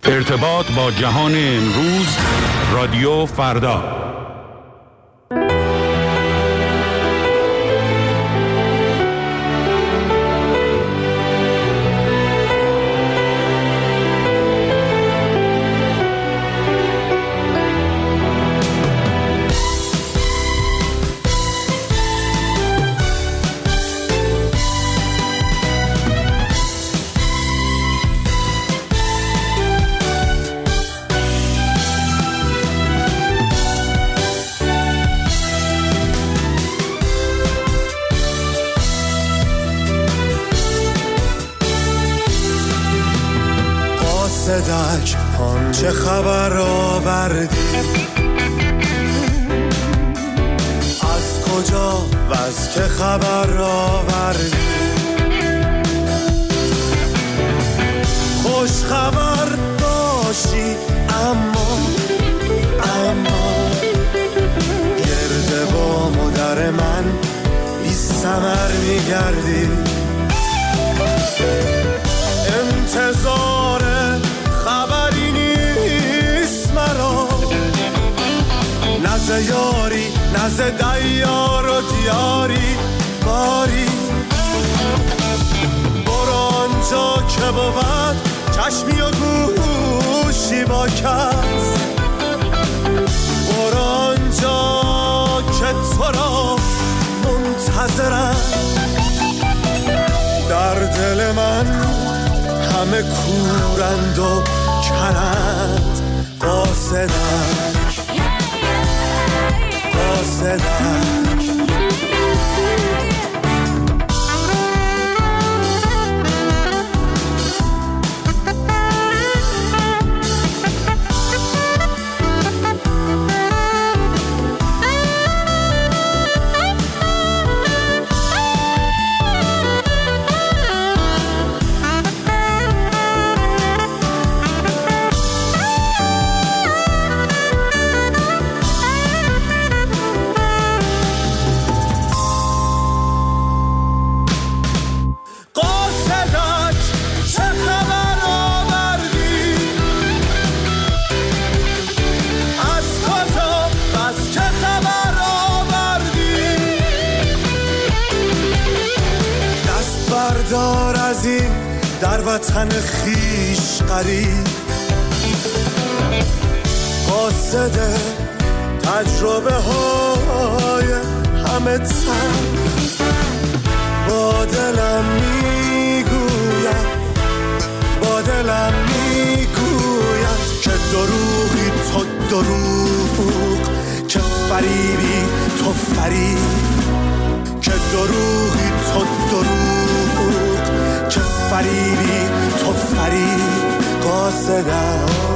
ارتباط با جهان امروز، رادیو فردا. چه خبر آوردی؟ از کجا و از که خبر آوردی؟ خوش خبر باشی اما گرد با مادر من بی ثمر میگردی. انتظار خبری نیست مرا، نزد یاری نزد دیار و دیاری باری. برو آنجا که بود چشمی و گوشی با کس، برو آنجا که تو را منتظرم. در دل من همه کورند و کرند، قاصدک در وطن خیش قریب، قاصد تجربه های همه تن. با دلم میگوید که دروغی تو دروغ، که فریبی تو فریب، که دروغی تو دروغ، که فریبی تو فریب. قاصدم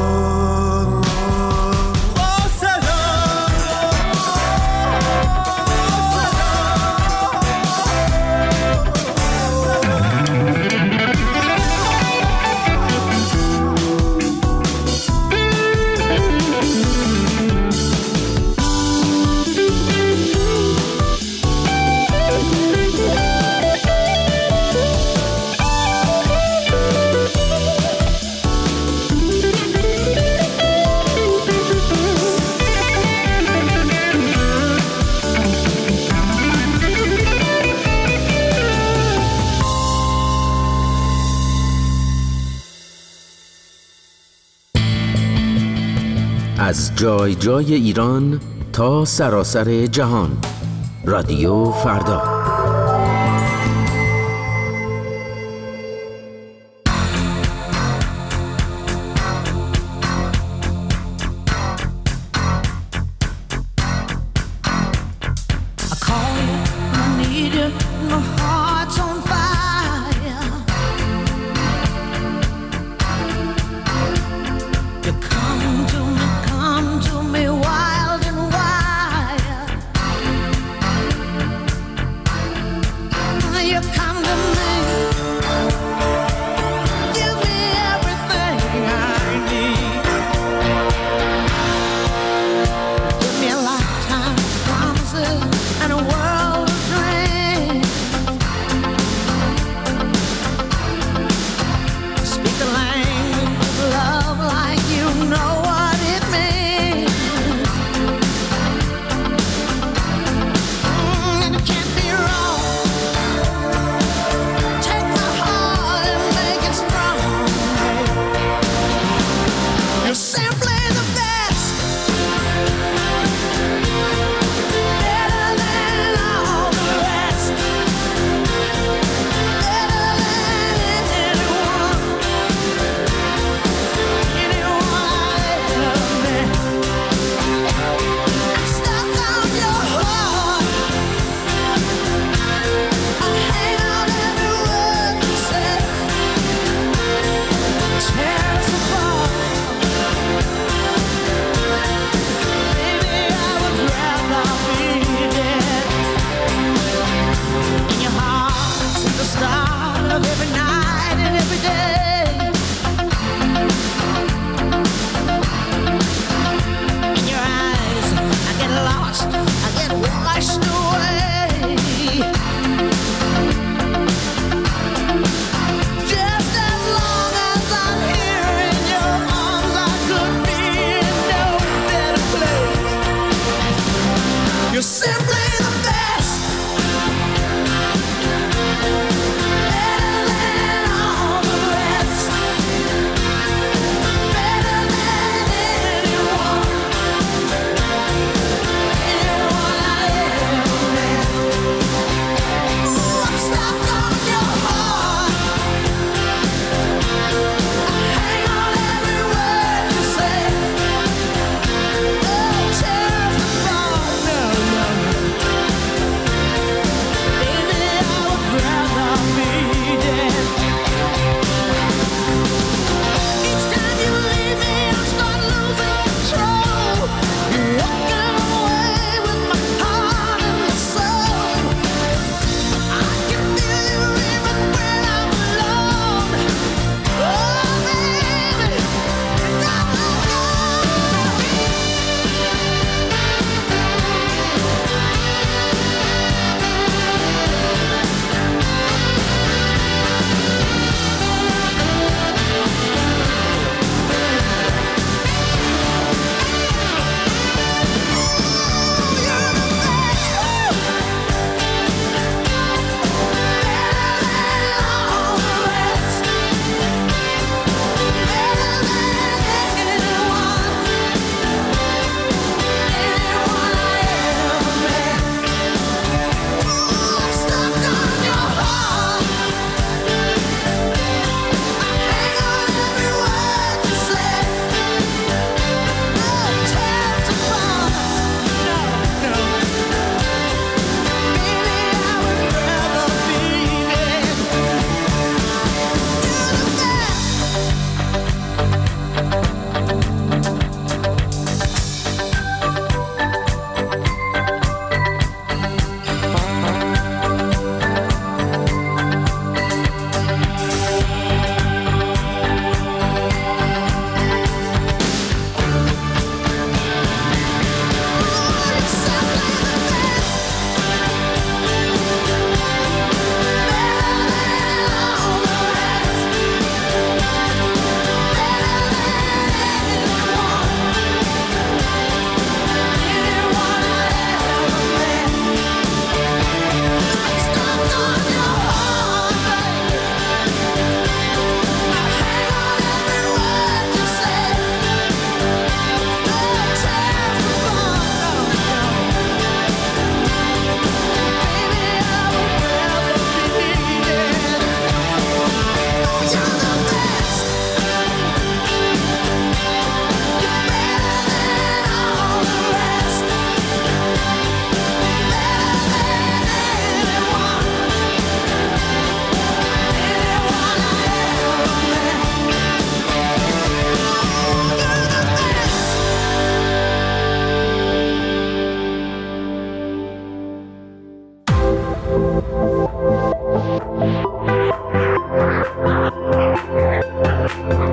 از جای جای ایران تا سراسر جهان، رادیو فردا.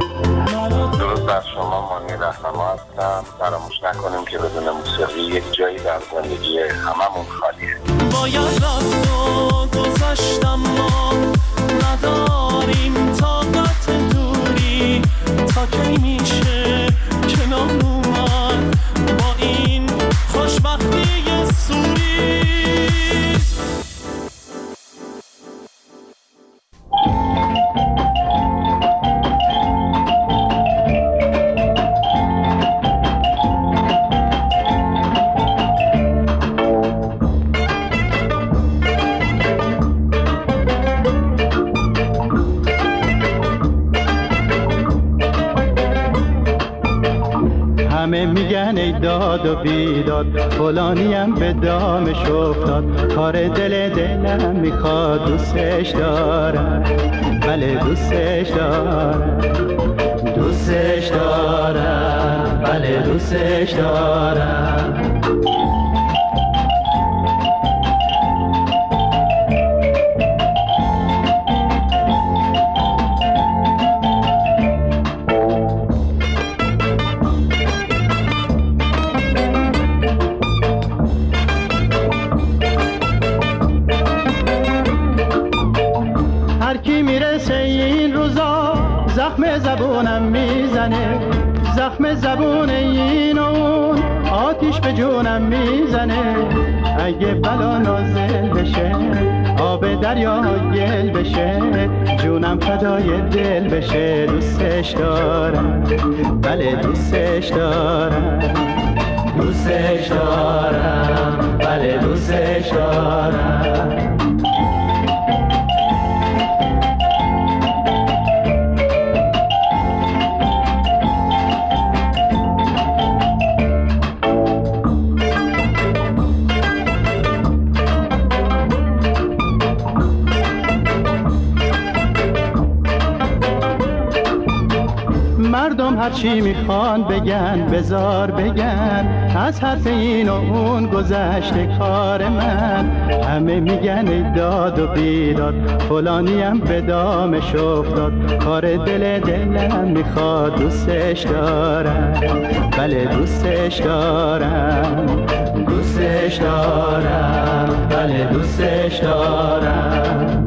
درود بر شما، مانی رهنما هستم. فراموش نکنیم که بدون موسیقی یک جایی در زندگی هممون خالیه. باید رفت و گذشتم، ما نداریم طاقت دوری، تا کی میشه کنار اومد با این خوشبختی سوری. همه میگن ای داد و بیداد، فلانیم به دامش افتاد، کار دلم میخواد، دوستش دارم، بله دوستش دارم، دوستش دارم، بله دوستش دارم. زخم زبونم میزنه، زخم زبون این و اون، آتیش به جونم میزنه. اگه بلا نازل بشه، آب دریا گل بشه، جونم فدای دل بشه. دوستش دارم، بله دوستش دارم، دوستش دارم، بله دوستش دارم. مردم هرچی میخوان بگن، بزار بگن، از حرف این و اون گذشته کار من. همه میگن ای داد و بیداد، فلانیم به دامش افتاد، کار دلم میخواد، دوستش دارم، بله دوستش دارم، دوستش دارم، بله دوستش دارم.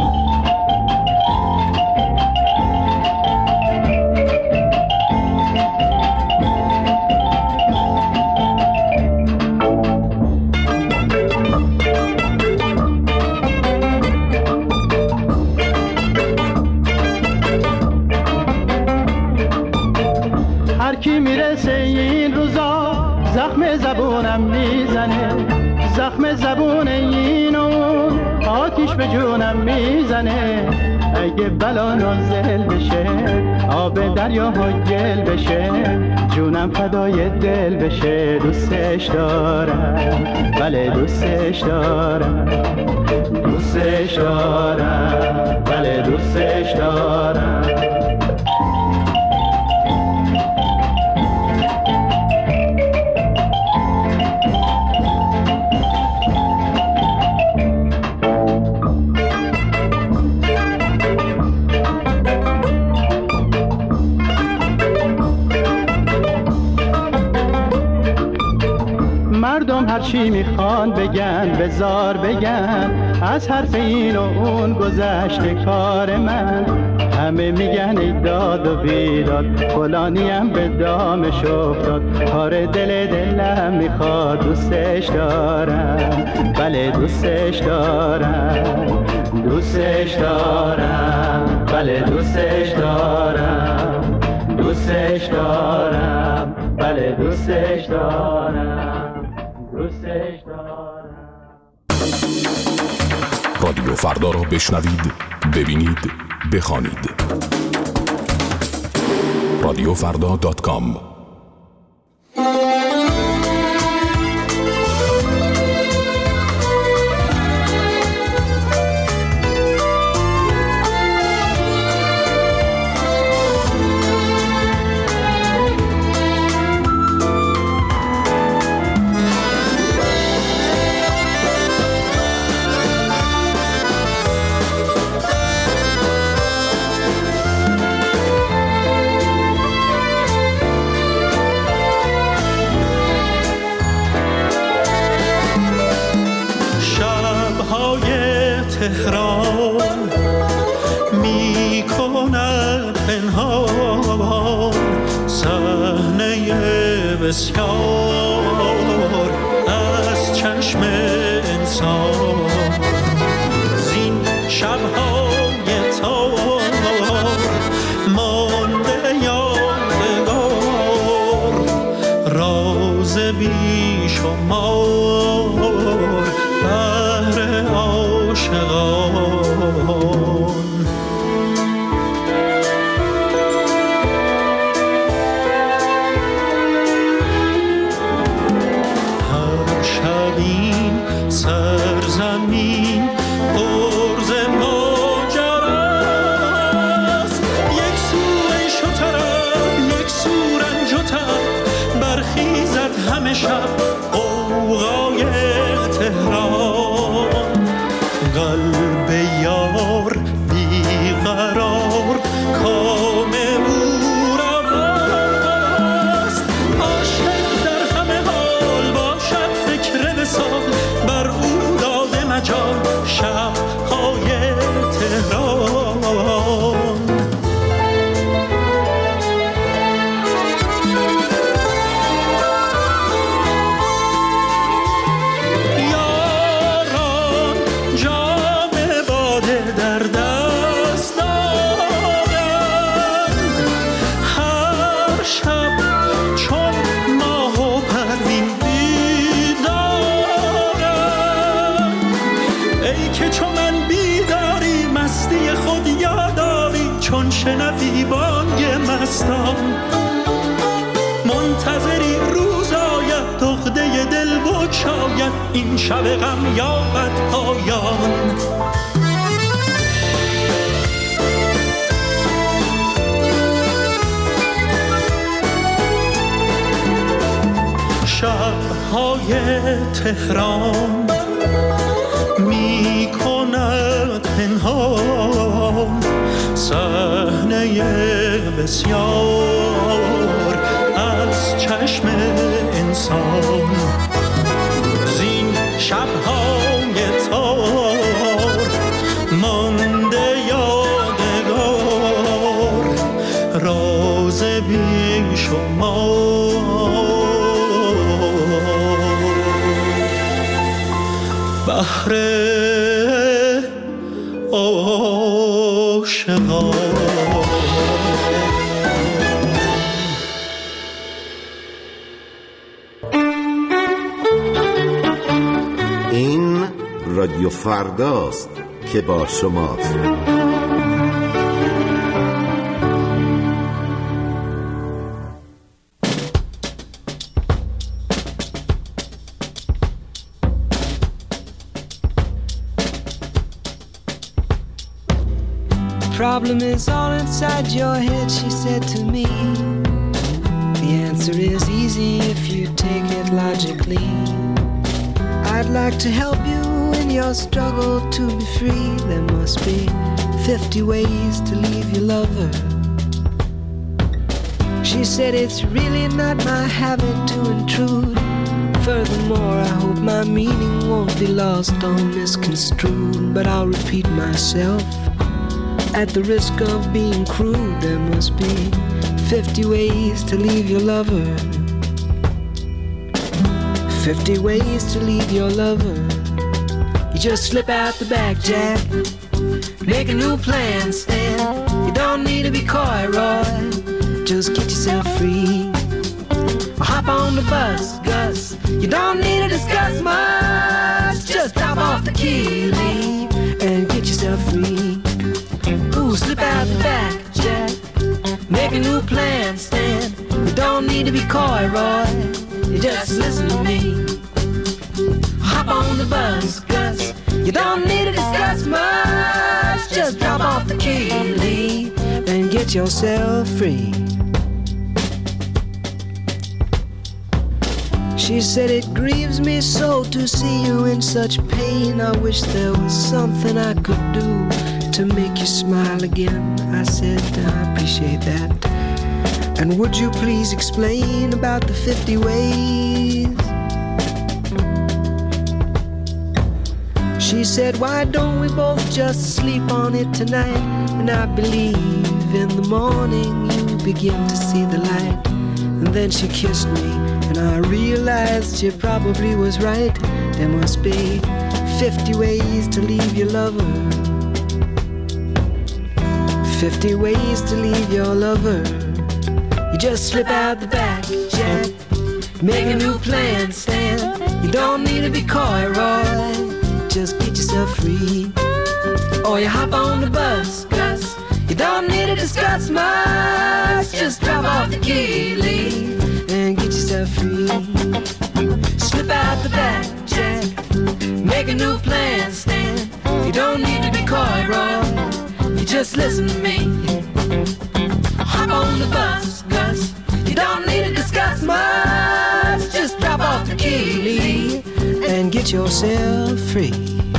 کی میرسه این روزا، زخم زبونم میزنه، زخم زبون این و اون، آتیش به جونم میزنه. اگه بلا نازل بشه، آب دریا گل بشه، جونم فدای دل بشه. دوستش دارم، بله دوستش دارم، دوستش دارم، بله دوستش دارم. مردم هرچی میخوان بگن، بزار بگن، از حرف این و اون گذشته کار من. همه میگن ای داد و بیداد، فلانیم به دامش افتاد، کار دلم میخواد، دوستش دارم، بله دوستش دارم، دوستش دارم، بله دوستش دارم، دوستش دارم، بله دوستش دارم، دوستش دارم. رادیو فردا را بشنوید، ببینید، بخوانید. radiofrda.com. بسیار از چشم انسان زین شب‌های تار مانده یادگار راز بیشمار بهر عاشقان. هر شب این سرزمین پر ز ماجراست، یک سو عیش و طرب یک سو رنج و تب، برخیزد همه شب غوغای تهران. قلب یار بیقرار کام او رواست، عاشق در همه حال باشد فکر وصال، بر او داده مجال شب‌های تهران. یاران جام باده در دست دارند، هر شب چون ماه و پروین بیدارند. ای که چون من بیداری مستی خود یاداری، چون شنوی بانگ مستان منتظری روز آید عقده دل بگشاید، این شب غم یابد پایان. شب‌های تهران می کند پنهان صحنه بسیار از چشم انسان. زین شب‌های تار مانده یادگار راز بیشمار بهر عاشقان. این رادیو فرداست که با شماست. Problem is all inside your head, she said to me. The answer is easy if you take it logically. I'd like to help you in your struggle to be free. There must be 50 ways to leave your lover. She said it's really not my habit to intrude. Furthermore, I hope my meaning won't be lost or misconstrued. But I'll repeat myself at the risk of being crude. There must be 50 ways to leave your lover. 50 ways to leave your lover. You just slip out the back, Jack. Make a new plan, Stan. You don't need to be coy, Roy. Just get yourself free. Or hop on the bus, Gus. You don't need to discuss much. Just drop off the key, leave, and get yourself free. Ooh, slip out the back, Jack. Make a new plan, Stan. You don't need to be coy, Roy. You just listen to me. Hop on the bus, Gus. You don't need to discuss much. Just drop off the key, leave, and get yourself free. She said it grieves me so to see you in such pain. I wish there was something I could do to make you smile again. I said I appreciate that. And would you please explain about the 50 ways? She said, why don't we both just sleep on it tonight? And I believe in the morning you begin to see the light. And then she kissed me And I realized she probably was right. There must be 50 ways to leave your lover. 50 ways to leave your lover. You just slip out the back, Jack. Make a new plan, Stan. You don't need to be coy, Roy. Just get yourself free. Or you hop on the bus, Gus. You don't need to discuss much. Just drop off the key, leave, and get yourself free. Slip out the back, Jack. Make a new plan, Stan. You don't need to be coy, Roy. You just listen to me. Hop on the bus, Gus. You don't need to discuss much. Just drop off the key, leave, and get yourself free.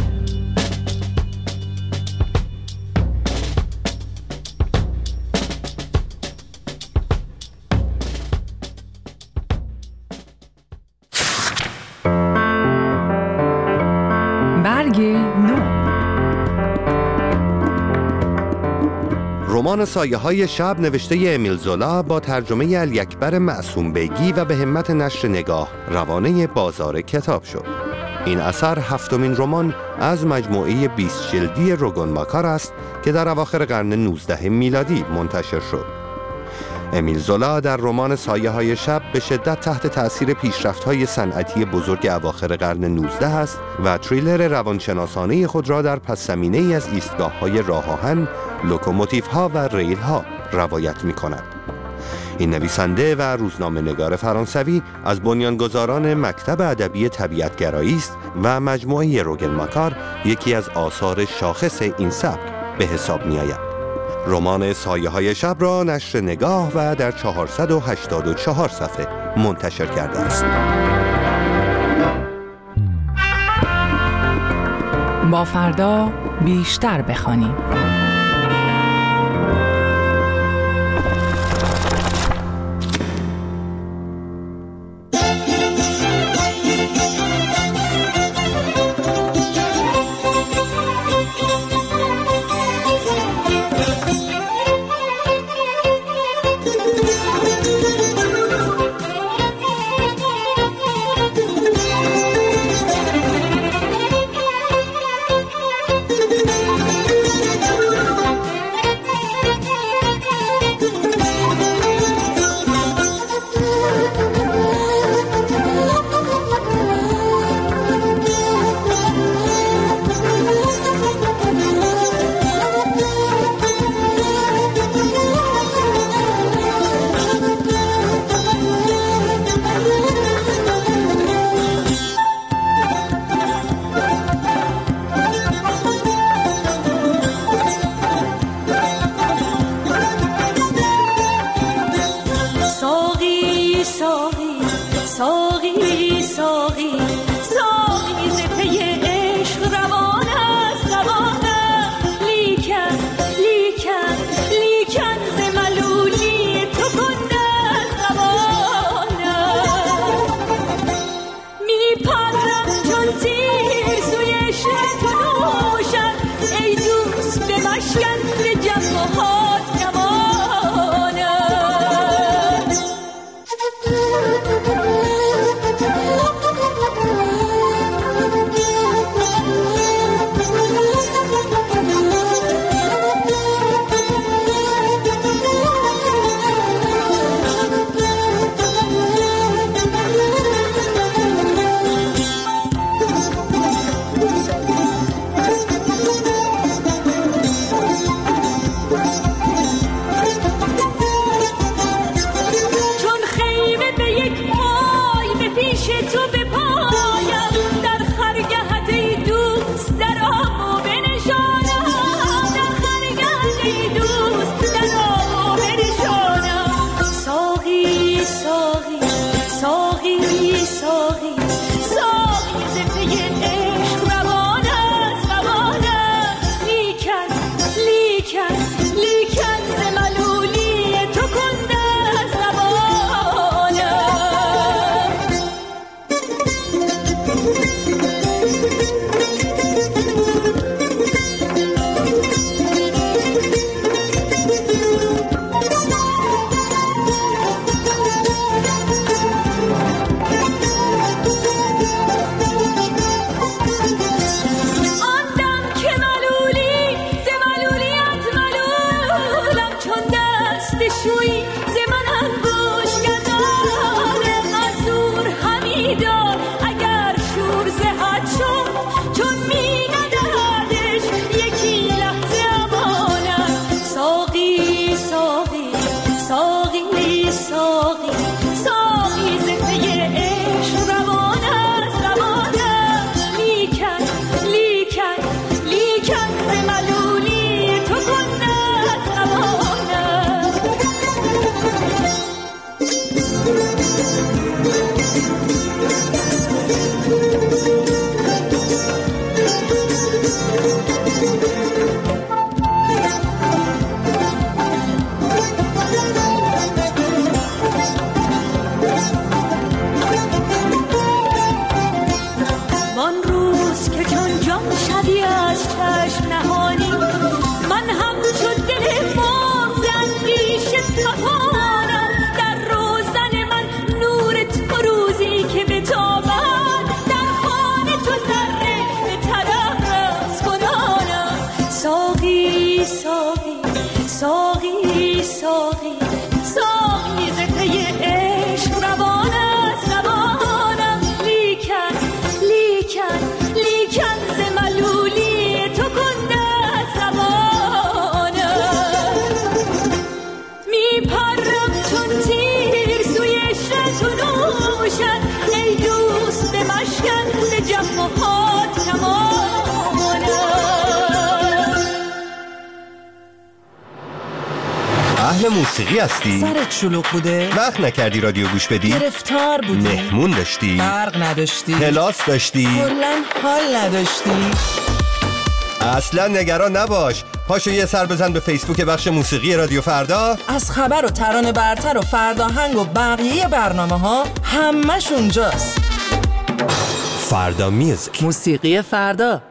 رمان سایه‌های شب نوشته امیل زولا با ترجمه علی‌اکبر معصوم بیگی و به همت نشر نگاه روانه بازار کتاب شد. این اثر هفتمین رمان از مجموعه 20 جلدی روگن ماکار است که در اواخر قرن 19 میلادی منتشر شد. امیل زولا در رمان سایه‌های شب به شدت تحت تأثیر پیشرفت‌های صنعتی بزرگ اواخر قرن 19 است و تریلر روانشناسانه خود را در پس‌زمینه‌ای از ایستگاه‌های راه‌آهن، لوکوموتیوها و ریل‌ها روایت می‌کند. این نویسنده و روزنامه‌نگار فرانسوی از بنیانگذاران مکتب ادبی طبیعت‌گرایی است و مجموعه روگن ماکار یکی از آثار شاخص این سبک به حساب می‌آید. رمان سایه‌های شب را نشر نگاه و در 484 صفحه منتشر کرده است. با فردا بیشتر بخوانیم. اهل موسیقی هستی؟ سرت شلوغ بوده؟ وقت نکردی رادیو گوش بدی؟ گرفتار بودی؟ مهمون داشتی؟ برق نداشتی؟ کلاس داشتی؟ کلاً حال نداشتی؟ اصلا نگران نباش، پاشو یه سر بزن به فیسبوک بخش موسیقی رادیو فردا. از خبر و ترانه برتر و فرداهنگ و بقیه برنامه ها همش اونجاست. فردا میوزیک، موسیقی فردا.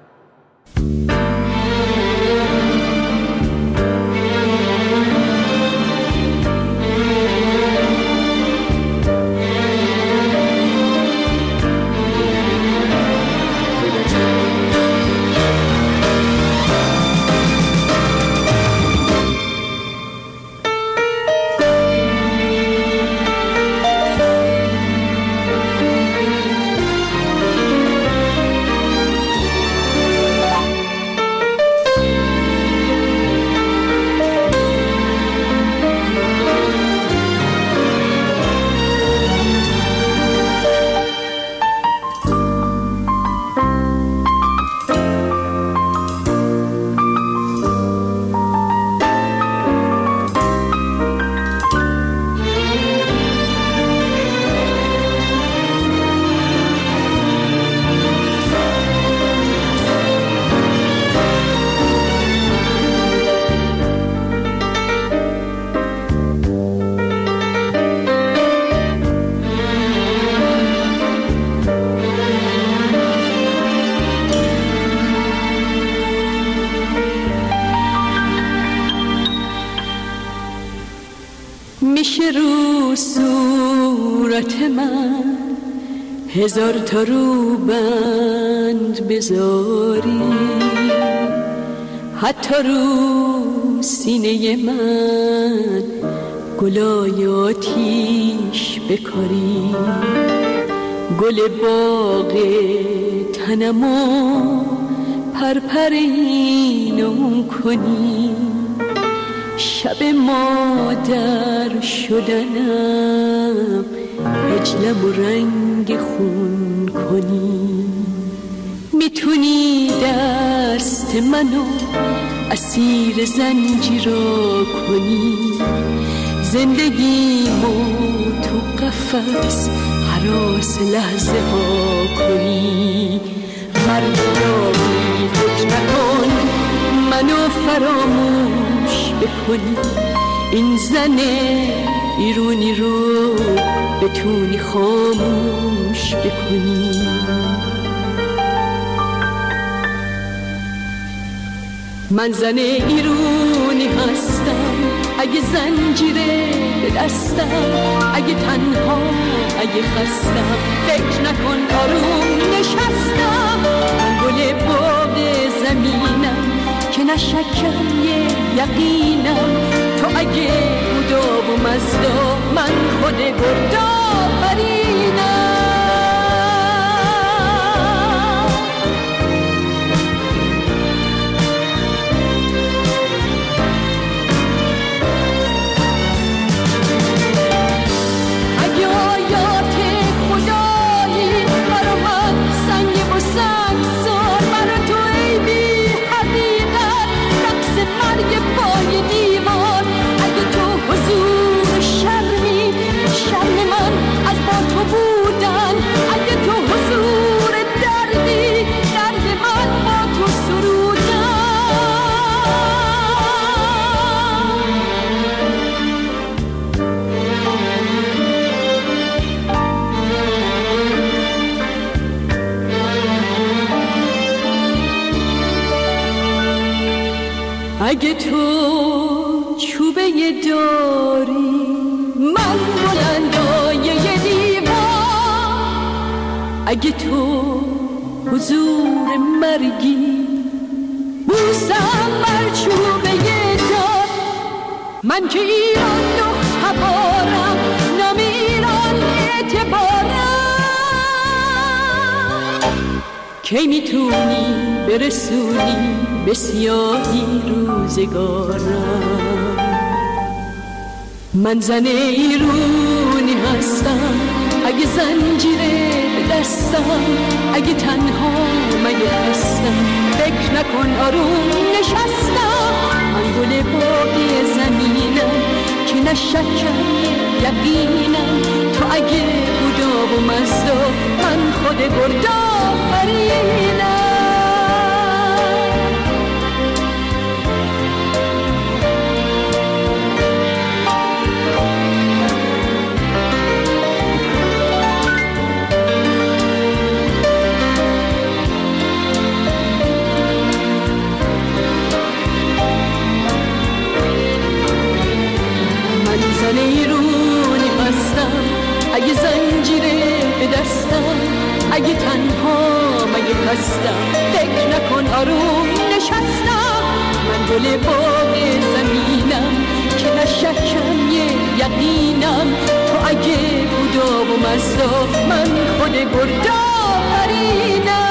میشه رو صورت من هزار تا روبند بذاری، حتی رو سینه من گلای آتیش بکاری، گل باغ تنمو پرپرینم کنی، شب مادر شدنم اجلم و رنگ خون کنی، میتونی دست منو اسیر زنجیرا کنی، زندگیمو تو قفس هراس لحظه ها کنی، مردمی فکر نکن منو فراموش بکنی، این زن ایرونی رو بتونی خاموش بکنی. من زن ایرونی هستم، اگه زنجیره به دستم، اگه تنها اگه خستم فکر نکن آروم نشستم، من گل باغ زمینم که نشکم یه یقینم، تو اگه بودا و مزدا من خود گردا فرینم. اگه تو چوبه داری من بلندای دیوار، اگه تو حضور مرگی بوسم بر چوبه دار، من که ایران دختبارم نام ایران اعتبارم. کی میتونی برسونی به سیاهی روزگارم؟ من زن ایرونی هستم، اگه زنجیره به دستم، اگه تنها مگه هستم، فکر نکن آروم نشستم. من گل باقی زمینم که نشکم یقینم، تو اگه بودا و مزدا من خود گردا فرینم. اگه زنجیره به دستم، اگه تنها مگه هستم، فکر نکن آروم نشستم. من گل باغ زمینم که نشکم یه یقینم، تو اگه بودا و مزدا من خود گردا فرینم.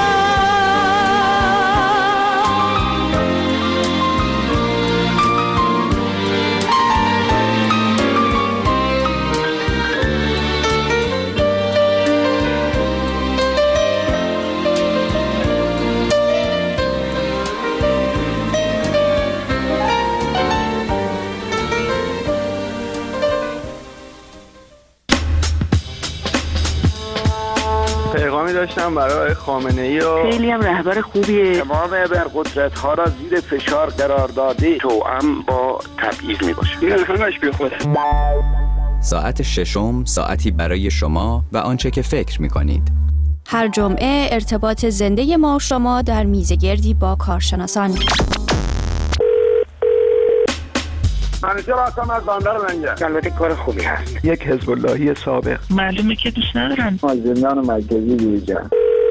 پیغامی داشتم برای خامنه‌ای و خیلی هم رهبر خوبیه. امام ابرقدرت‌ها را زیر فشار قرار داده، توأم با تبعیض میباشه. این همش بی خوده. ساعت ششم، ساعتی برای شما و آنچه که فکر می‌کنید. هر جمعه ارتباط زنده ما و شما در میزگردی با کارشناسان. منیجر هستم از بندر منجر. البته کار خوبی هست. یک حزب اللهی سابق. معلومه که دوست ندارن. از زندان مرکزی دیجا.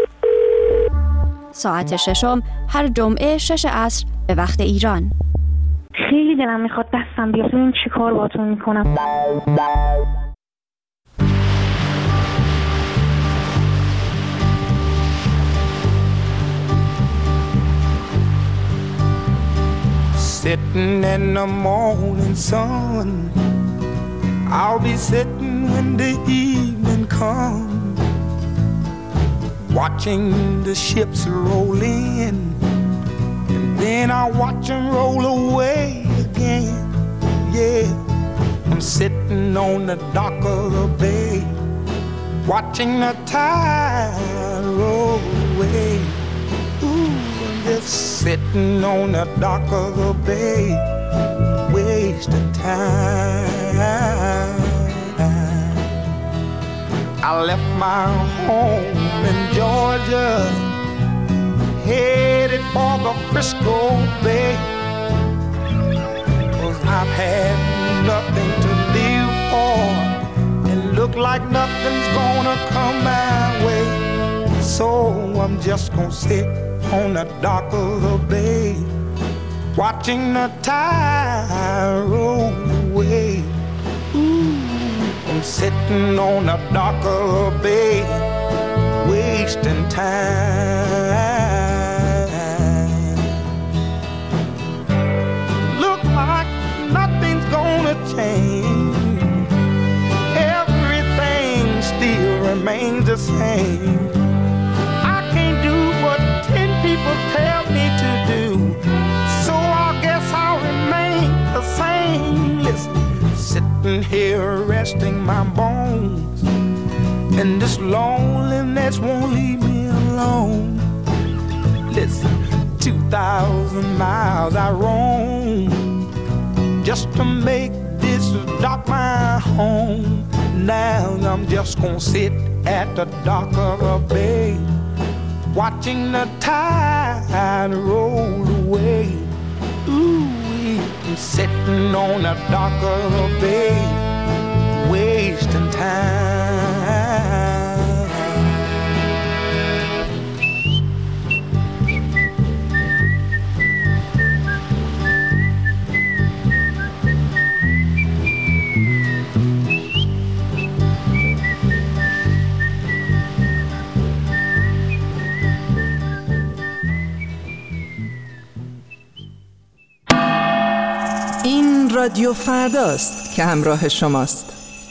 ساعت ششم هر جمعه 6 عصر به وقت ایران. خیلی دلم میخواد دستم بیاد ببینم چی کار باهاتون میکنم. Sitting in the morning sun, I'll be sitting when the evening comes, watching the ships roll in, and then I'll watch them roll away again. Yeah, I'm sitting on the dock of the bay, watching the tide roll away. Just sitting on the dock of the bay, wasting time. I left my home in Georgia, headed for the Frisco Bay, 'cause I've had nothing to live for, and look like nothing's gonna come my way. So I'm just gonna sit on the dock of the bay, watching the tide roll away. sitting on a dock of a bay, wasting time. Look like nothing's gonna change. Everything still remains the same. I can't do what 10 people tell me to do, so I guess I'll remain the same. Listen, sitting here resting my bones, and this loneliness won't leave me alone. Listen, 2,000 miles I roam just to make this dock my home. Now I'm just gonna sit at the dock of a bay, watching the tide roll away. Ooh, I'm sitting on the dock of a bay, wasting time. این رادیو فرداست که همراه شماست.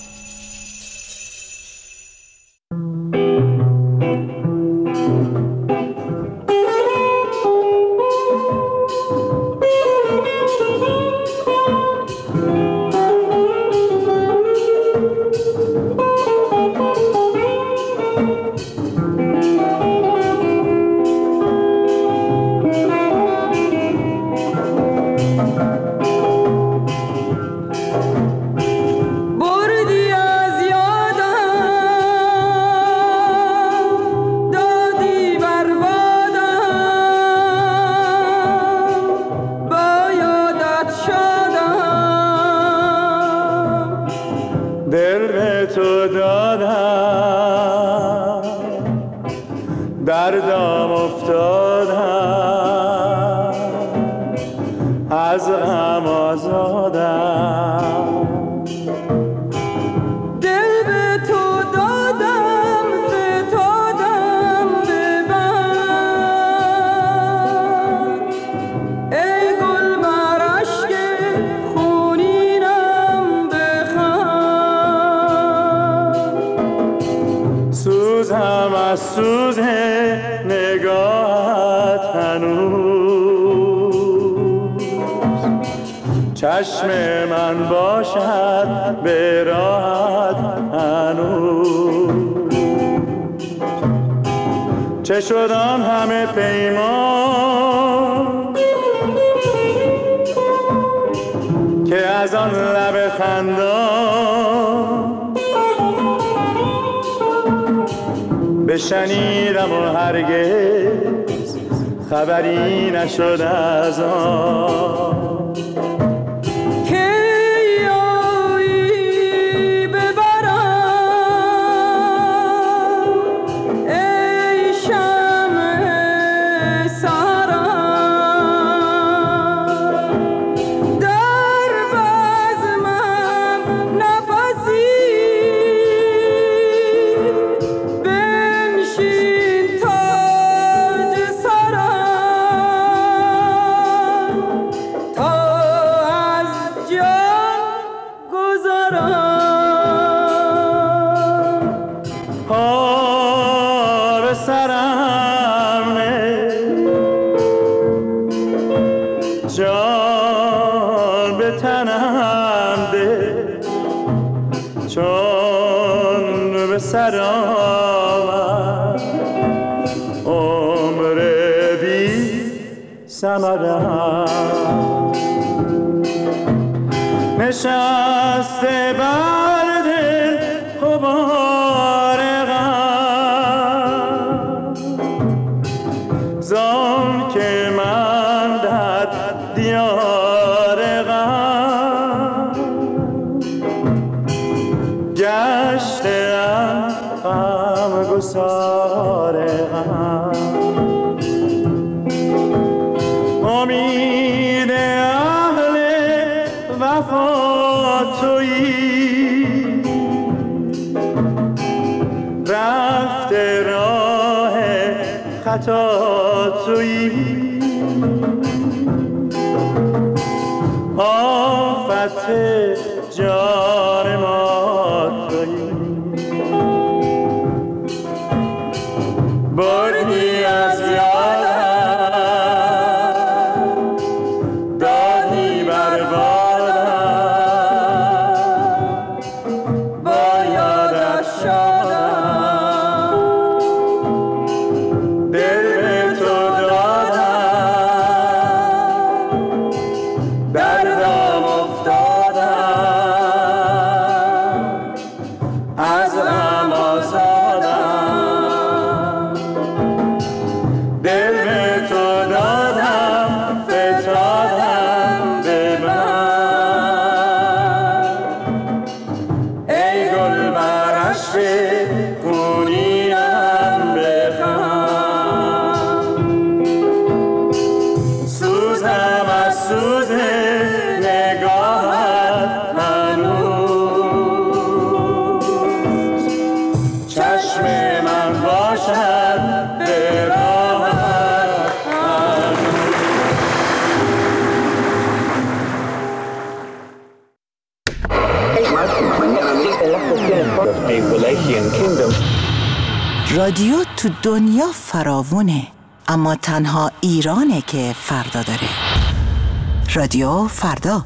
دردم افتادم، از غم آزادم. دل به تو دادم، فتادم به بند. ای گل بر اشک خونینم بخند. سوزم از سوز نگاهت هنوز، چشم من باشد به راحت هنوز. چه شد آن همه پیمان که از آن لب خندان بشنیدم و هرگز خبری نشد از آن. جان به تنم ده، چون به سر آمد عمر بی ثمرم. نشسته بر دل غبار غم، زان که من در دیار غم گشتم، غمگسار غم. امید اهل وفا تویی، خطا تویی، آفت جان ما تویی. بردی از یادم، دادی بر بادم، با یادش شدم، دل به تو دادم، دردم افتادم، از غم آزادم، دل به تو دادم، فتادم به من. ای گل بر عشق خونینم بخند، سوزم از سوز نگاهت هنوز، چشم من باشد به راهت رادیو تو دنیا فراوونه، اما تنها ایرانه که فردا داره. رادیو فردا.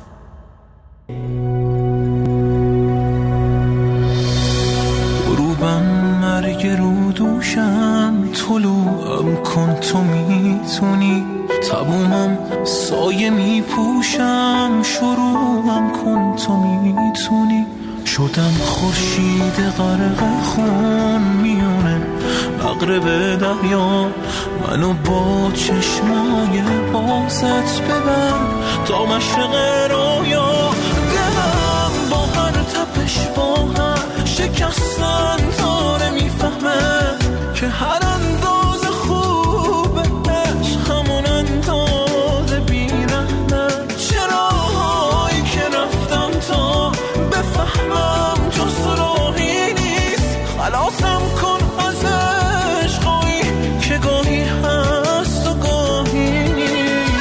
غروبم مرگ رو دوشم، طلوعم کن تو میتونی، تمومم سایه میپوشم، شروعم کن تو میتونی. شدم خورشید غرق خون میونه مغرب دریا، منو با چشمای بازت ببر تا مشرق رویا. دلم با هر تپش با هر شکستن داره میفهمه که هر اندازه خوبه عشق همون اندازه بیرحمه. چرایی که رفتم تا بفهمم جز راهی نیست، خلاصم کن از عشقایی که گاهی هست و گاهی نیست.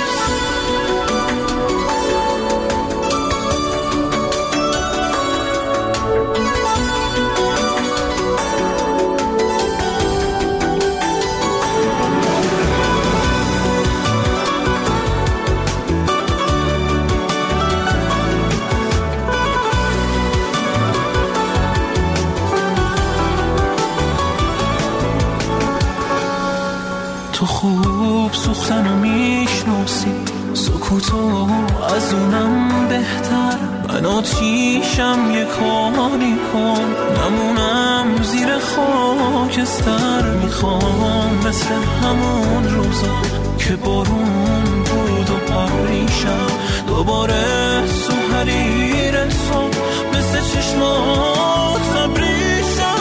تو خوب سوختنو میشناسی، سکوتو از اونم بهتر. من آتیشم یه کاری کن، نمونم زیر خاکستر. میخوام مثل همون روزا که بارون بود و پریشم، دوباره تو حریر صبح مثل چشمات زبریشم.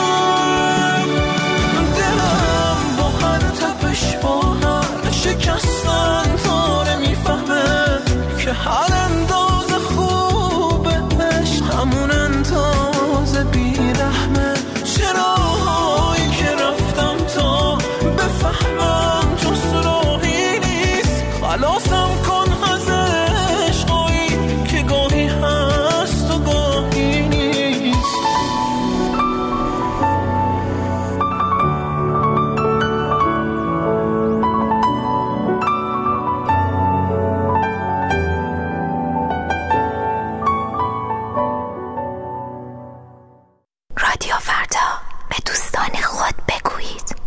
دلم با هر تپش با هر شکستن داره میفهمه که هر اندازه خوبه عشق همون اندازه بیرحمه. چرایی که رفتم تا بفهمم جز راهی نیست، خلاصم کن از عشقایی که گاهی هست و گاهی نیست. رادیو فردا، به دوستان خود بگویید.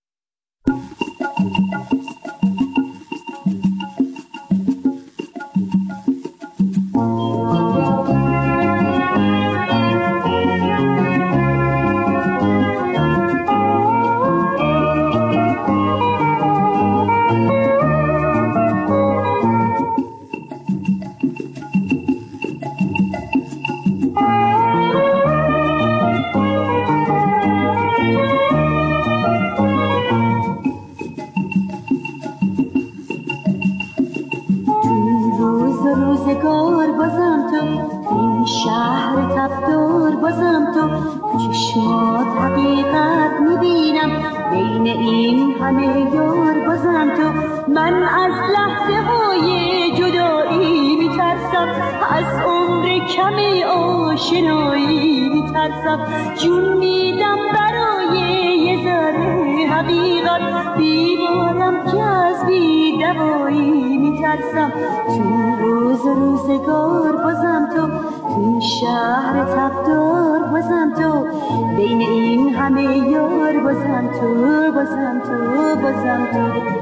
روزگار بازم تو، این شهر تبدار بازم تو، چشمات حقیقت میبینم، بین این همه یار بازم تو. من از لحظه های جدایی میترسم، از عمر کم آشنایی میترسم. جون میدم برای یه ذره حقیقت، بیمارم که از بی‌دوایی میترسم. تو روزگار بازم تو، تو شهر تبدار بازم تو، بین این همه یار بازم تو، بازم تو، بازم تو.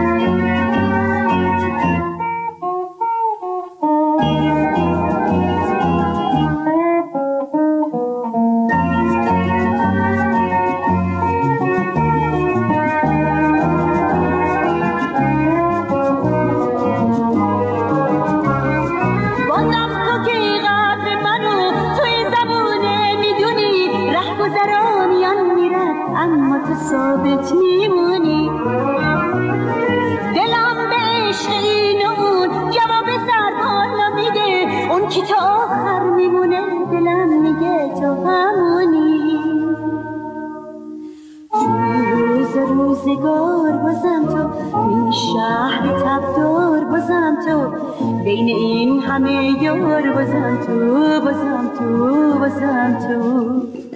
ثابت میمونی، دلم به عشق این و اون جواب سر بالا میده، اون کی تا آخر میمونه دلم میگه تو همونی. تو روزگار بازم تو، این شهر تبدار بازم تو، بین این همه یار بازم تو، بازم تو، بازم تو.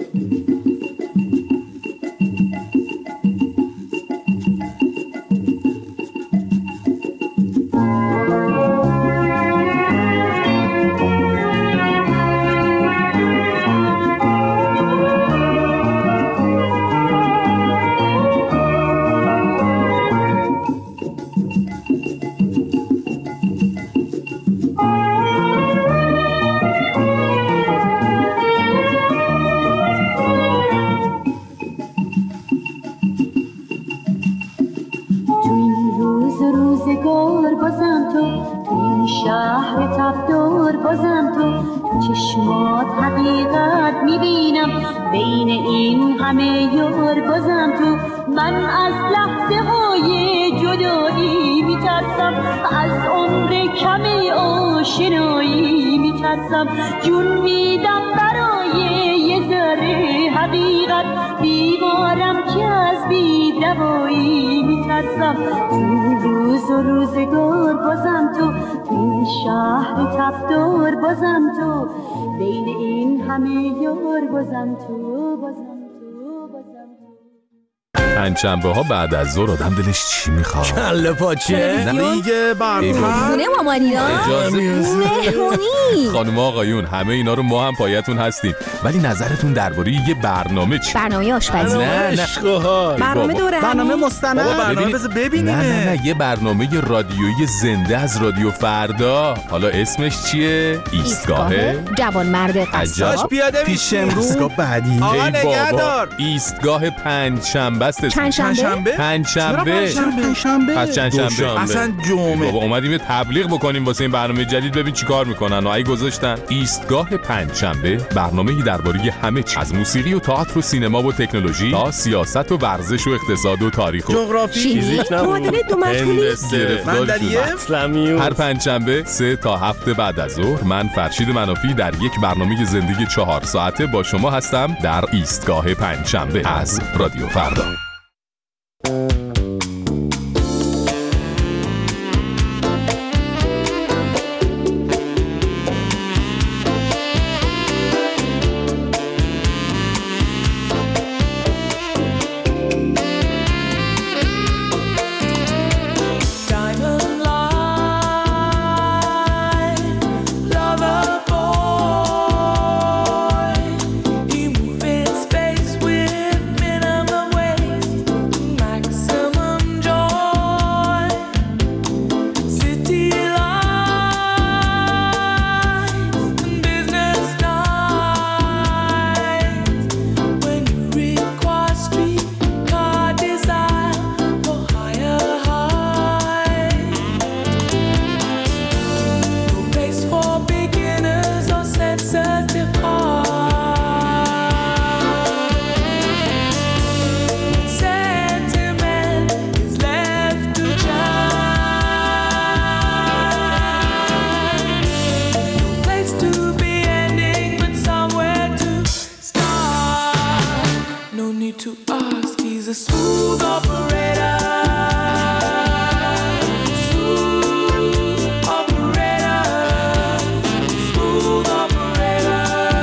چشمات حقیقت میبینم، بین این همه یار بازم تو. من از لحظه های جدایی میترسم، از عمر کم آشنایی میترسم. جون میدم برای یه ذره حقیقت، بیمارم که از بی‌دوایی میترسم. تو روزگار بازم تو، این شهر تبدار بازم تو، بین این همه یار بازم تو، بازم تو، بازم تو. پنجشنبه ها بعد از ظهر آدم دلش چی میخواد؟ کله پاچه، دیگه برنامه خونه مامانیان، مهمونی. خانم آقایون همه اینا رو ما هم پایتون هستیم، ولی نظرتون درباره یه برنامه چی؟ برنامه آشپزی. نه برنامه دوره، برنامه مستند، برنامه بذار ببینیم. نه یه برنامه رادیویی زنده از رادیو فردا. حالا اسمش چیه؟ ایستگاه جوانمرد قصاب. پیاده پیش امروز ایستگاه بعدی. آقا نگهدار. ایستگاه پنجشنبه است. پنجشنبه؟ پنجشنبه. پس چندشنبه؟ اصلا جمعه. بابا اومدیم یه تبلیغ بکنیم واسه این برنامه جدید، ببین چیکار میکنن. آی گذاشتن ایستگاه پنجشنبه، برنامه‌ای درباره همه چیز، از موسیقی و تئاتر و سینما و تکنولوژی تا سیاست و ورزش و اقتصاد و تاریخ و جغرافی، فیزیک، معادله دو مجهولی، مندلیه. هر پنجشنبه 3 تا 7 بعد از ظهر من فرشید منافی در یک برنامه زندگی 4 ساعته با شما هستم در ایستگاه پنجشنبه از رادیو فردا. smooth operator. Smooth operator. Smooth operator.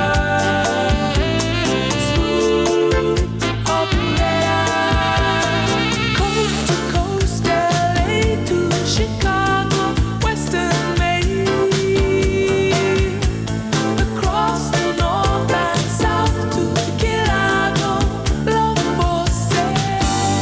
Smooth operator. Coast to coast, LA to Chicago, Western Maine, across the north and south to Chicago, love for sale.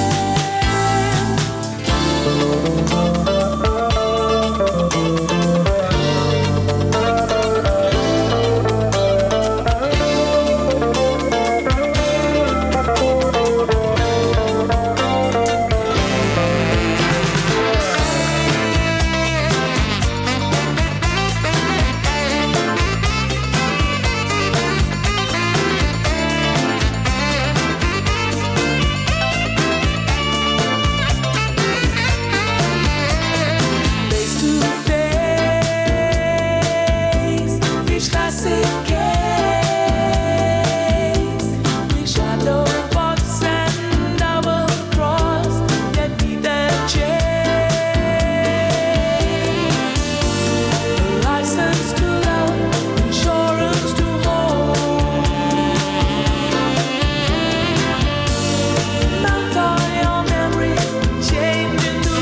Face to face, each classic case. We shadow box and double cross, yet neither change. License to love, insurance to hold. Mount on your memory, change into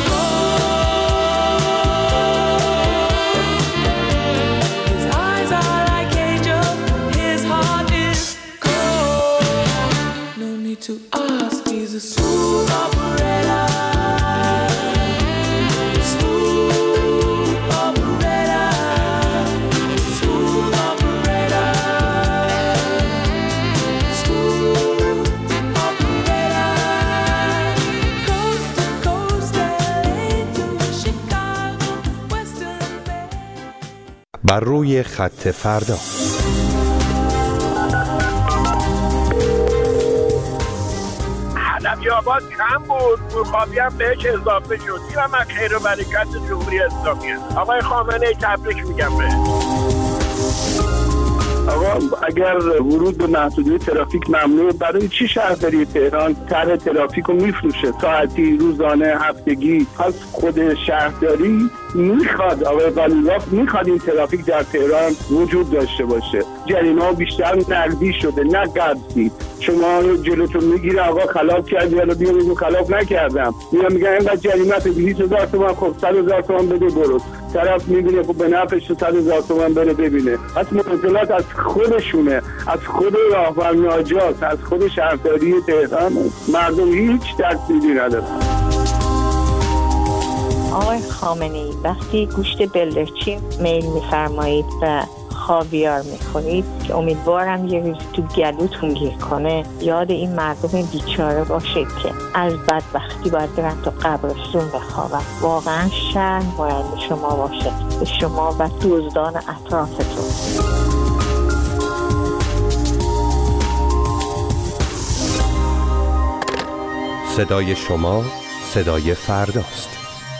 his eyes are like angels, his heart is cold. No need to ask, he's a smooth operator. Smooth operator. Smooth operator. Smooth operator. Coast to coast, LA to Chicago, Western بر روی خط فردا. علوی آباد کم بود، نورخوابی هم بهش اضافه شد. این هم از خیر و برکت جمهوری اسلامی است. آقای خامنه‌ای تبریک میگم بهش. آقا اگر ورود به محدوده ترافیک ممنوع، برای چی شهرداری تهران طرح ترافیک رو میفروشه ساعتی، روزانه، هفتگی؟ پس خود شهرداری میخواد، آقای ولیعهد میخواد این ترافیک در تهران وجود داشته باشه. جریمه ها بیشتر نقدی شده نه قبضی. شما جلوتون میگیره آقا خلاف کردی، حالا بیا بگو خلاف نکردم. میگن اینقدر جریمه 200,000 تومان، خب 100,000 تومان بده برو. طرف میبینه خب به نفعش 100,000 تومان بره ببینه. پس منزلات از خودشونه، از خود راهور ناجات، از خود شهرداری تهران. مردم هیچ دستیدی ندارن. آقای خامنه‌ای وقتی گوشت بلدرچین میل میفرمایید و خاویار میخورید که امیدوارم یه روز تو گلوتون گیر کنه، یاد این مردم بیچاره باشید که از بدبختی باید برن تو قبرستون بخوابن. واقعا شرم باید به شما باشه، به شما و دزدان اطرافتون. صدای شما صدای فرداست.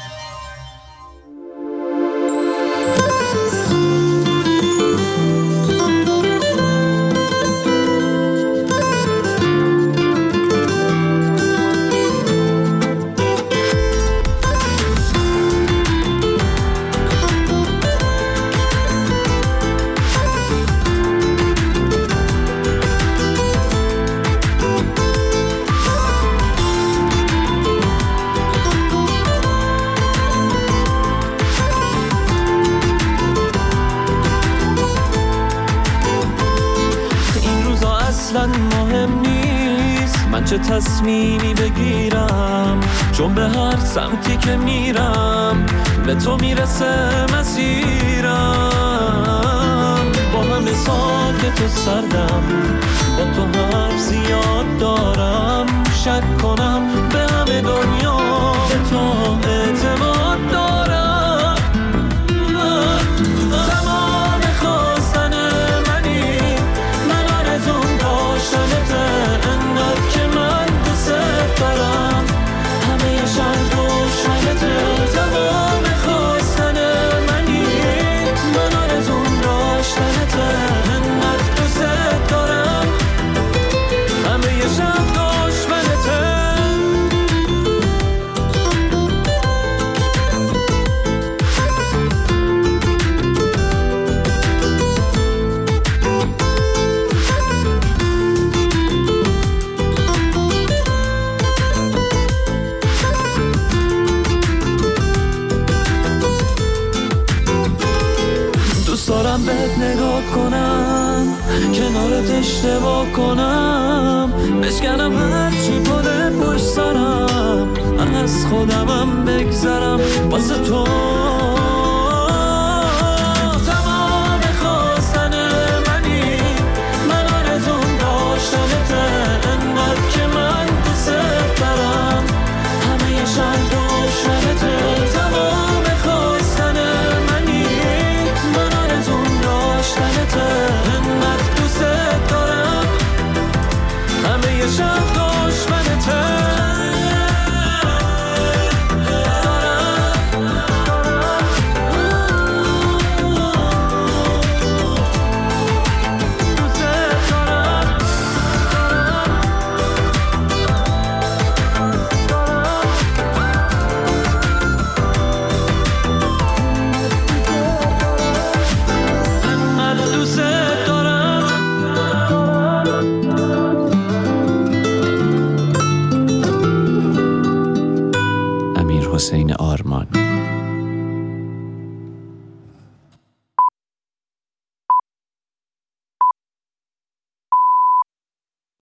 چه تصمیمی بگیرم، چون به هر سمتی که میرم به تو میرسه مسیرم. با همه ساکت و سردم، با تو حرف زیاد دارم، شک کنم به همه دنیا به تو اعتماد دارم. تمام خواستن منی، من آرزوم داشتنته، انقدر که من دوست دارم، همه شب روشنته. تمام خواستن منی، من آرزوم داشتنته، انقدر دوست دارم. من بهت نگاه کنم، کنارت اشتباه کنم، بشکنم هرچی بوده پشت سرم، از خودمم بگذرم واسه تو. تمام خواستن منی، من آرزوم داشتنته، انقدر که من دوست دارم، همه شهر روشنته. تمام خواستن منی، من آرزوم داشتنته، انقدر دوست دارم، همه شهر دشمنته. حسین آرمان.